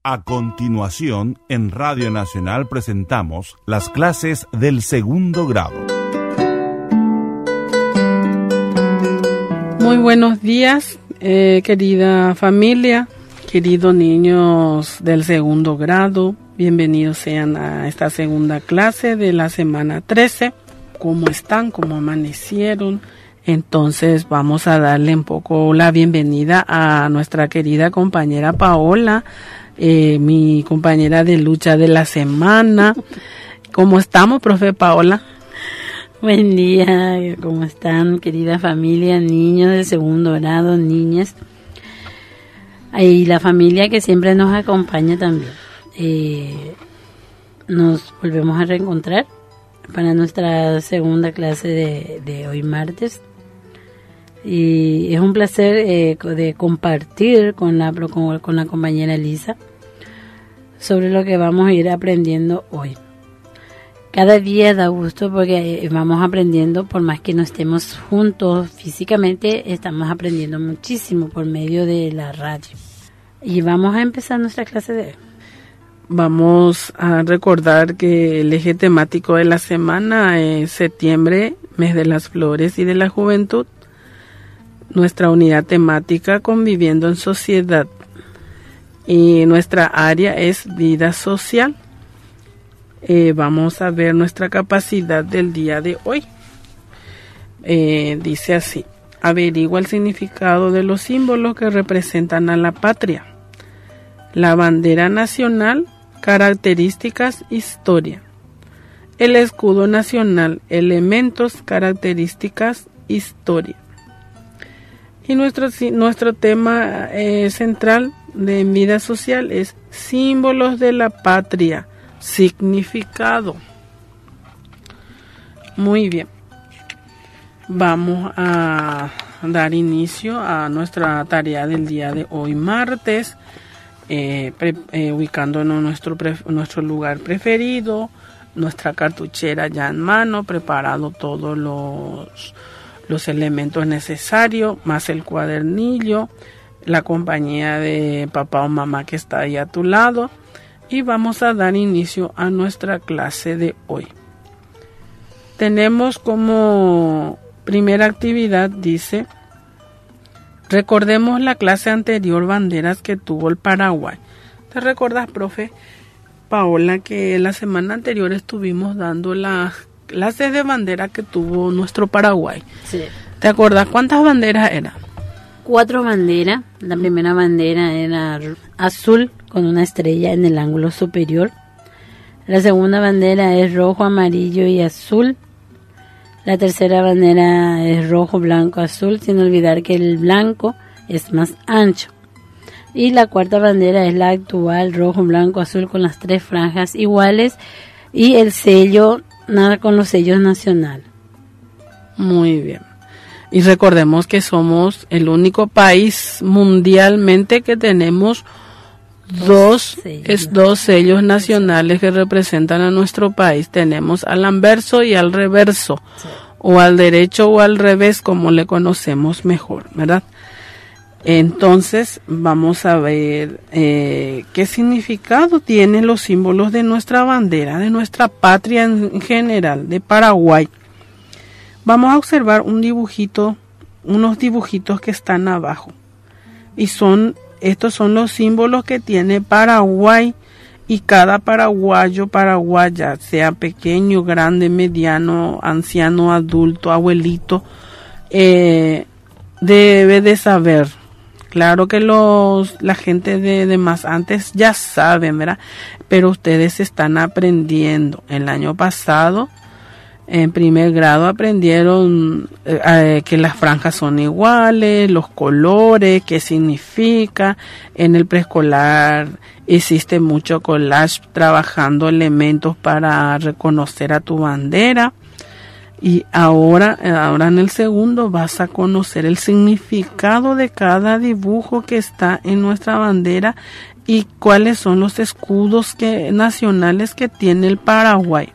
A continuación, en Radio Nacional presentamos las clases del segundo grado. Muy buenos días, querida familia, queridos niños del segundo grado. Bienvenidos sean a esta segunda clase de la semana 13. ¿Cómo están? ¿Cómo amanecieron? Entonces vamos a darle un poco la bienvenida a nuestra querida compañera Paola, mi compañera de lucha de la semana. ¿Cómo estamos, profe Paola? Buen día, ¿cómo están, querida familia, niños de segundo grado, niñas? Y la familia que siempre nos acompaña también. Nos volvemos a reencontrar para nuestra segunda clase de hoy martes. Y es un placer de compartir con la compañera Lisa sobre lo que vamos a ir aprendiendo hoy. Cada día da gusto porque vamos aprendiendo, por más que no estemos juntos físicamente, estamos aprendiendo muchísimo por medio de la radio. Y vamos a empezar nuestra clase de hoy. Vamos a recordar que el eje temático de la semana es septiembre, mes de las flores y de la juventud. Nuestra unidad temática, conviviendo en sociedad. Y nuestra área es vida social. Vamos a ver nuestra capacidad del día de hoy. Dice así: averigua el significado de los símbolos que representan a la patria. La bandera nacional, características, historia. El escudo nacional, elementos, características, historia. Y nuestro tema central de vida social es símbolos de la patria, significado. Muy bien. Vamos a dar inicio a nuestra tarea del día de hoy martes, ubicándonos en nuestro lugar preferido, nuestra cartuchera ya en mano, preparado todos los elementos necesarios, más el cuadernillo, la compañía de papá o mamá que está ahí a tu lado, y vamos a dar inicio a nuestra clase de hoy. Tenemos como primera actividad, dice: recordemos la clase anterior, banderas que tuvo el Paraguay. ¿Te recuerdas, profe Paola, que la semana anterior estuvimos dando las clases de bandera que tuvo nuestro Paraguay? Sí. ¿Te acuerdas cuántas banderas eran? 4 banderas. La primera bandera era azul con una estrella en el ángulo superior. La segunda bandera es rojo, amarillo y azul. La tercera bandera es rojo, blanco, azul, sin olvidar que el blanco es más ancho. Y la cuarta bandera es la actual, rojo, blanco, azul, con las 3 franjas iguales y el sello, nada con los sellos nacionales. Muy bien. Y recordemos que somos el único país mundialmente que tenemos dos sellos nacionales que representan a nuestro país. Tenemos al anverso y al reverso, sí, o al derecho o al revés, como le conocemos mejor, ¿verdad? Entonces vamos a ver qué significado tienen los símbolos de nuestra bandera, de nuestra patria en general, de Paraguay. Vamos a observar unos dibujitos que están abajo. Y estos son los símbolos que tiene Paraguay, y cada paraguayo, paraguaya, sea pequeño, grande, mediano, anciano, adulto, abuelito, debe de saber. Claro que la gente de más antes ya saben, ¿verdad? Pero ustedes están aprendiendo. El año pasado, en primer grado, aprendieron que las franjas son iguales, los colores, qué significa. En el preescolar existe mucho collage, trabajando elementos para reconocer a tu bandera. Y ahora en el segundo vas a conocer el significado de cada dibujo que está en nuestra bandera y cuáles son los escudos nacionales que tiene el Paraguay.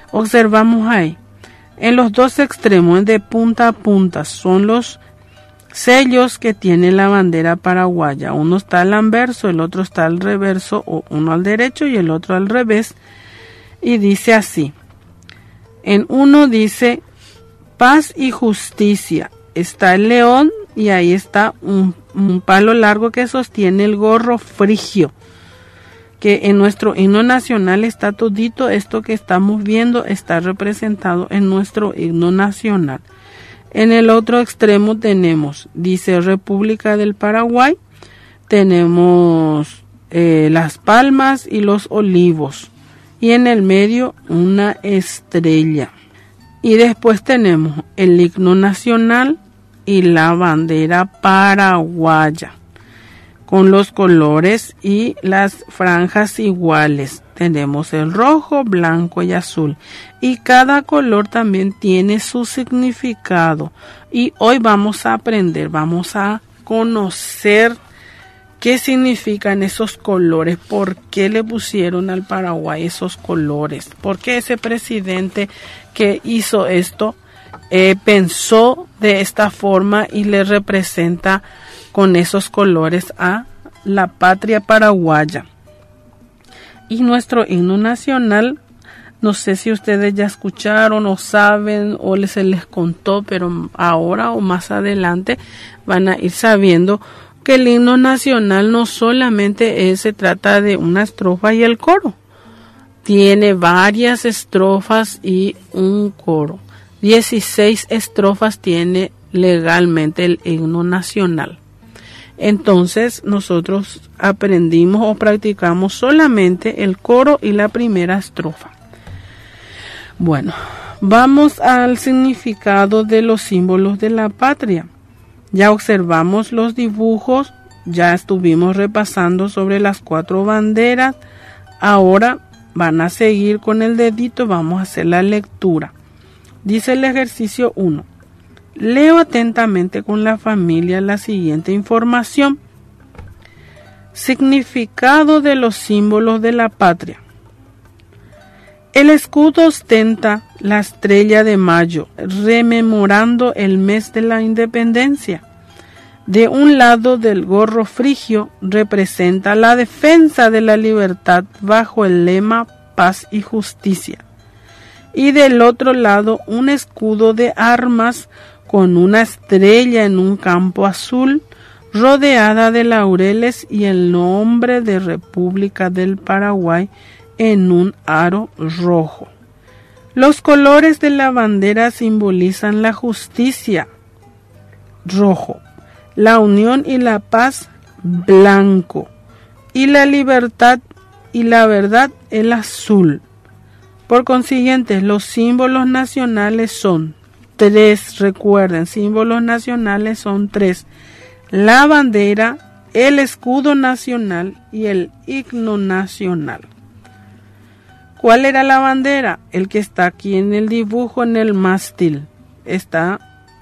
Observamos ahí, en los dos extremos, de punta a punta, son los sellos que tiene la bandera paraguaya. Uno está al anverso, el otro está al reverso, o uno al derecho y el otro al revés. Y dice así. En uno dice paz y justicia. Está el león y ahí está un palo largo que sostiene el gorro frigio. Que en nuestro himno nacional está todito esto que estamos viendo, está representado en nuestro himno nacional. En el otro extremo tenemos, dice República del Paraguay, tenemos las palmas y los olivos. Y en el medio una estrella. Y después tenemos el himno nacional y la bandera paraguaya, con los colores y las franjas iguales. Tenemos el rojo, blanco y azul. Y cada color también tiene su significado. Y hoy vamos a aprender, vamos a conocer qué significan esos colores, por qué le pusieron al Paraguay esos colores, por qué ese presidente que hizo esto pensó de esta forma y le representa con esos colores a la patria paraguaya. Y nuestro himno nacional, no sé si ustedes ya escucharon o saben o se les contó, pero ahora o más adelante van a ir sabiendo que el himno nacional no solamente se trata de una estrofa y el coro. Tiene varias estrofas y un coro. 16 estrofas tiene legalmente el himno nacional. Entonces nosotros aprendimos o practicamos solamente el coro y la primera estrofa. Bueno, vamos al significado de los símbolos de la patria. Ya observamos los dibujos, ya estuvimos repasando sobre las 4 banderas. Ahora van a seguir con el dedito, vamos a hacer la lectura. Dice el ejercicio 1. Leo atentamente con la familia la siguiente información. Significado de los símbolos de la patria. El escudo ostenta la estrella de mayo, rememorando el mes de la independencia. De un lado del gorro frigio representa la defensa de la libertad bajo el lema paz y justicia. Y del otro lado un escudo de armas con una estrella en un campo azul, rodeada de laureles y el nombre de República del Paraguay en un aro rojo. Los colores de la bandera simbolizan la justicia, rojo, la unión y la paz, blanco, y la libertad y la verdad, el azul. Por consiguiente, los símbolos nacionales son 3, recuerden, símbolos nacionales son 3. La bandera, el escudo nacional y el himno nacional. ¿Cuál era la bandera? El que está aquí en el dibujo, en el mástil. Se está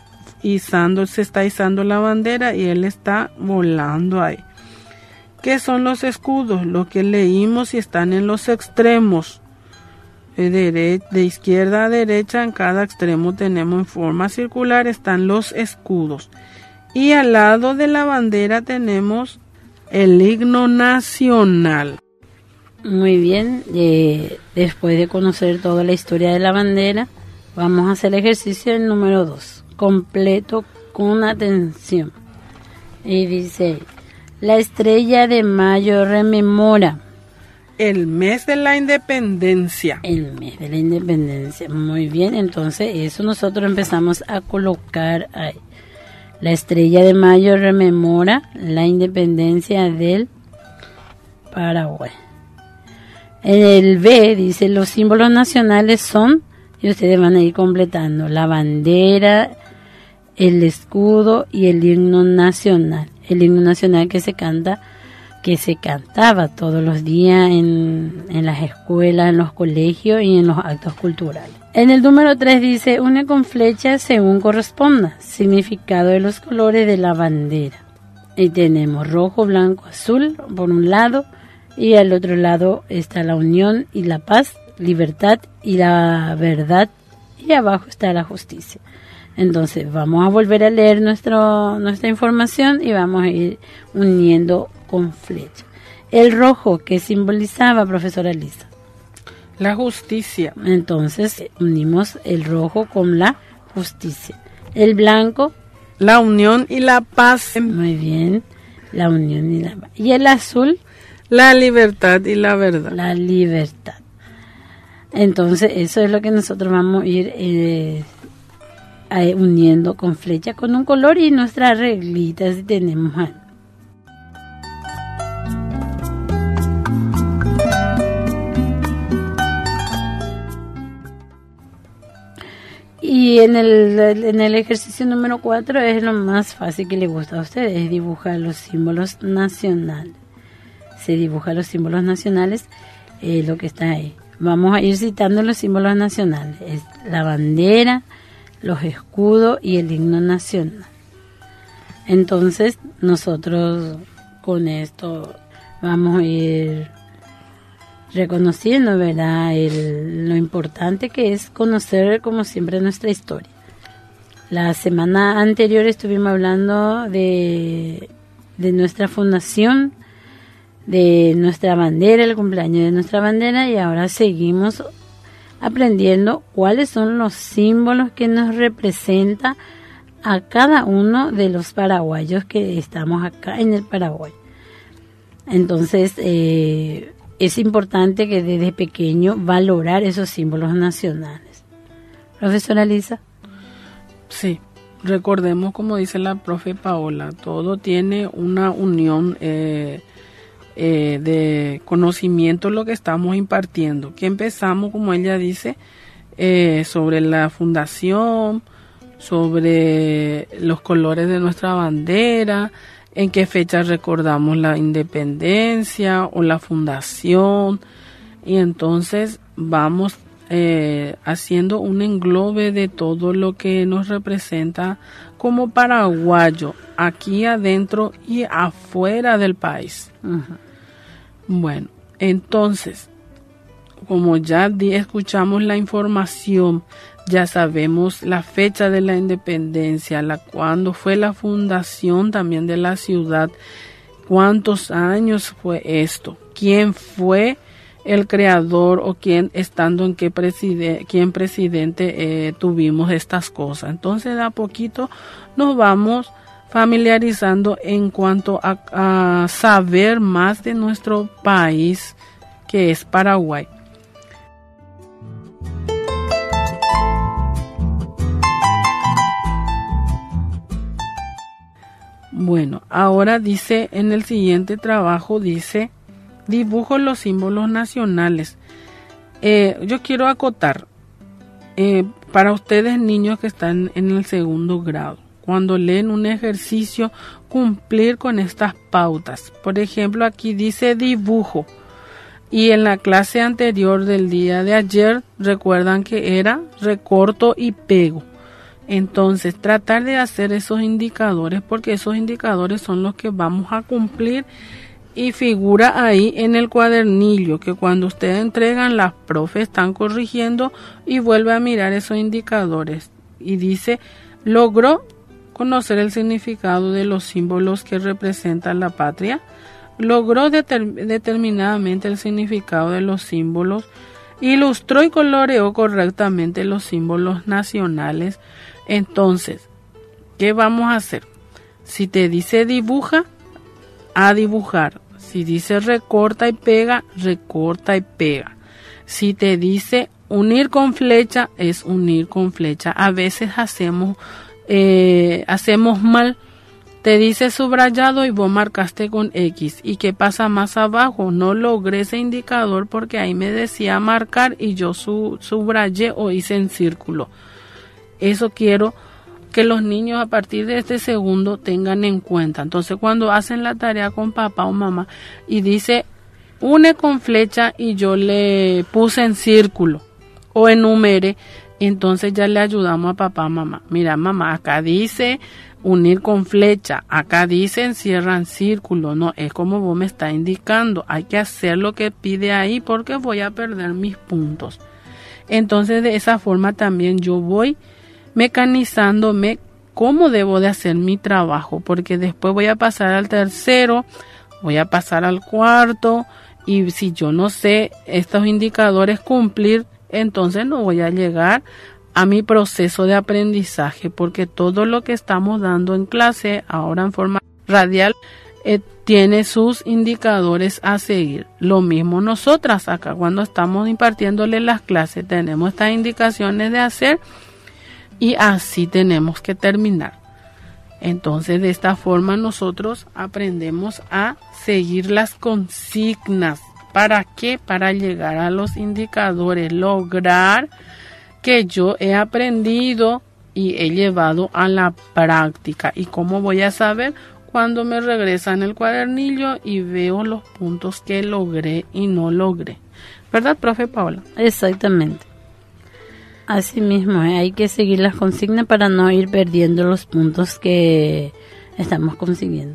izando la bandera y él está volando ahí. ¿Qué son los escudos? Lo que leímos y están en los extremos. De izquierda a derecha, en cada extremo tenemos en forma circular, están los escudos. Y al lado de la bandera tenemos el himno nacional. Muy bien, después de conocer toda la historia de la bandera, vamos a hacer el ejercicio el número 2, completo con atención. Y dice, la estrella de mayo rememora. El mes de la independencia. El mes de la independencia, muy bien, entonces eso nosotros empezamos a colocar ahí. La estrella de mayo rememora la independencia del Paraguay. En el B dice, los símbolos nacionales son, y ustedes van a ir completando, la bandera, el escudo y el himno nacional. El himno nacional que se cantaba todos los días en las escuelas, en los colegios y en los actos culturales. En el número 3 dice, une con flecha según corresponda, significado de los colores de la bandera. Y tenemos rojo, blanco, azul por un lado, y al otro lado está la unión y la paz, libertad y la verdad, y abajo está la justicia. Entonces vamos a volver a leer nuestra información y vamos a ir uniendo con flecha. El rojo, ¿qué simbolizaba, profesora Lisa? La justicia. Entonces unimos el rojo con la justicia. El blanco, la unión y la paz. Muy bien, la unión y la paz. Y el azul, la libertad y la verdad. La libertad. Entonces eso es lo que nosotros vamos a ir uniendo con flecha, con un color y nuestras reglitas si tenemos algo. Y en el ejercicio número 4 es lo más fácil que le gusta a ustedes, es dibujar los símbolos nacionales. Se dibuja los símbolos nacionales, lo que está ahí. Vamos a ir citando los símbolos nacionales. Es la bandera, los escudos y el himno nacional. Entonces, nosotros con esto vamos a ir reconociendo, ¿verdad?, lo importante que es conocer, como siempre, nuestra historia. La semana anterior estuvimos hablando de nuestra fundación, de nuestra bandera, el cumpleaños de nuestra bandera, y ahora seguimos aprendiendo cuáles son los símbolos que nos representa a cada uno de los paraguayos que estamos acá en el Paraguay. Entonces, es importante que desde pequeño valorar esos símbolos nacionales. Profesora Lisa. Sí, recordemos, como dice la profe Paola, todo tiene una unión de conocimiento lo que estamos impartiendo, que empezamos, como ella dice, sobre la fundación, sobre los colores de nuestra bandera, en qué fecha recordamos la independencia o la fundación, y entonces vamos haciendo un englobe de todo lo que nos representa como paraguayo, aquí adentro y afuera del país. Uh-huh. Bueno, entonces, como ya escuchamos la información, ya sabemos la fecha de la independencia, cuándo fue la fundación también de la ciudad, cuántos años fue esto, quién fue el creador o quién estando en quién presidente tuvimos estas cosas. Entonces, de a poquito nos vamos familiarizando en cuanto a saber más de nuestro país, que es Paraguay. Bueno, ahora dice, en el siguiente trabajo dice, dibujo los símbolos nacionales. Yo quiero acotar, para ustedes niños que están en el segundo grado, cuando leen un ejercicio, cumplir con estas pautas. Por ejemplo, aquí dice dibujo. Y en la clase anterior del día de ayer, recuerdan que era recorto y pego. Entonces, tratar de hacer esos indicadores, porque esos indicadores son los que vamos a cumplir, y figura ahí en el cuadernillo que cuando ustedes entregan, las profes están corrigiendo y vuelve a mirar esos indicadores. Y dice, logró conocer el significado de los símbolos que representan la patria, logró determinadamente el significado de los símbolos, ilustró y coloreó correctamente los símbolos nacionales. Entonces, ¿qué vamos a hacer? Si te dice dibuja, a dibujar. Si dice recorta y pega, recorta y pega. Si te dice unir con flecha, es unir con flecha. A veces hacemos mal. Te dice subrayado y vos marcaste con X. ¿Y qué pasa más abajo? No logré ese indicador porque ahí me decía marcar y yo subrayé o hice en círculo. Eso quiero que los niños a partir de este segundo tengan en cuenta. Entonces, cuando hacen la tarea con papá o mamá y dice une con flecha y yo le puse en círculo o enumere, entonces ya le ayudamos a papá o mamá. Mira, mamá, acá dice unir con flecha, acá dice encierra en círculo. No, es como vos me estás indicando. Hay que hacer lo que pide ahí porque voy a perder mis puntos. Entonces, de esa forma también yo voy mecanizándome cómo debo de hacer mi trabajo, porque después voy a pasar al tercero, voy a pasar al cuarto, y si yo no sé estos indicadores cumplir, entonces no voy a llegar a mi proceso de aprendizaje, porque todo lo que estamos dando en clase, ahora en forma radial, tiene sus indicadores a seguir. Lo mismo nosotras acá, cuando estamos impartiéndole las clases, tenemos estas indicaciones de hacer y así tenemos que terminar. Entonces, de esta forma nosotros aprendemos a seguir las consignas. ¿Para qué? Para llegar a los indicadores, lograr que yo he aprendido y he llevado a la práctica. ¿Y cómo voy a saber? Cuando me regresan el cuadernillo y veo los puntos que logré y no logré. ¿Verdad, profe Paola? Exactamente. Así mismo, hay que seguir las consignas para no ir perdiendo los puntos que estamos consiguiendo.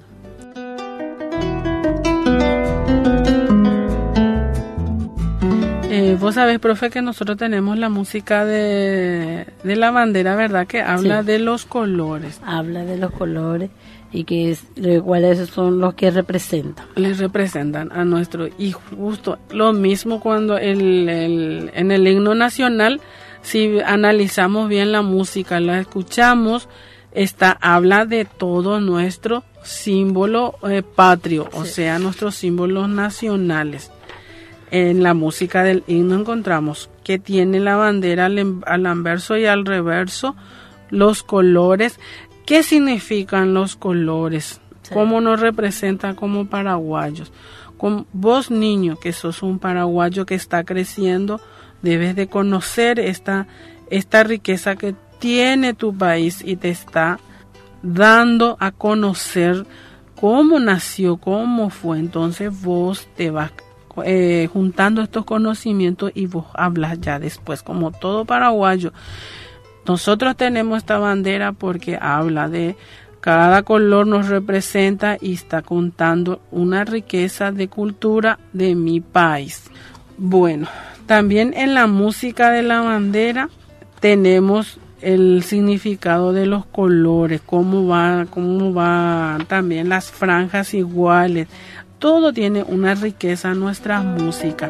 Vos sabés, profe, que nosotros tenemos la música de la bandera, ¿verdad? Que habla de los colores. Habla de los colores y cuáles son los que representan. Les representan a nuestro, y justo lo mismo cuando en el himno nacional, si analizamos bien la música, la escuchamos, habla de todo nuestro símbolo patrio, o sea, nuestros símbolos nacionales. En la música del himno encontramos que tiene la bandera al anverso y al reverso, los colores. ¿Qué significan los colores? Sí. ¿Cómo nos representan como paraguayos? Vos, niño, que sos un paraguayo que está creciendo, debes de conocer esta riqueza que tiene tu país y te está dando a conocer cómo nació, cómo fue. Entonces vos te vas juntando estos conocimientos y vos hablas ya después, como todo paraguayo. Nosotros tenemos esta bandera porque habla de cada color, nos representa y está contando una riqueza de cultura de mi país. Bueno, también en la música de la bandera tenemos el significado de los colores, cómo va también las franjas iguales. Todo tiene una riqueza en nuestra música.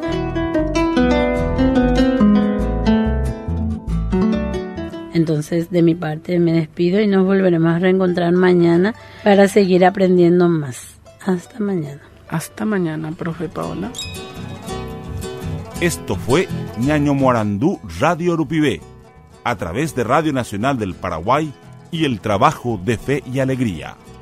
Entonces, de mi parte me despido y nos volveremos a reencontrar mañana para seguir aprendiendo más. Hasta mañana. Hasta mañana, profe Paola. Esto fue Ñaño Morandú Radio Urupibé, a través de Radio Nacional del Paraguay y el trabajo de Fe y Alegría.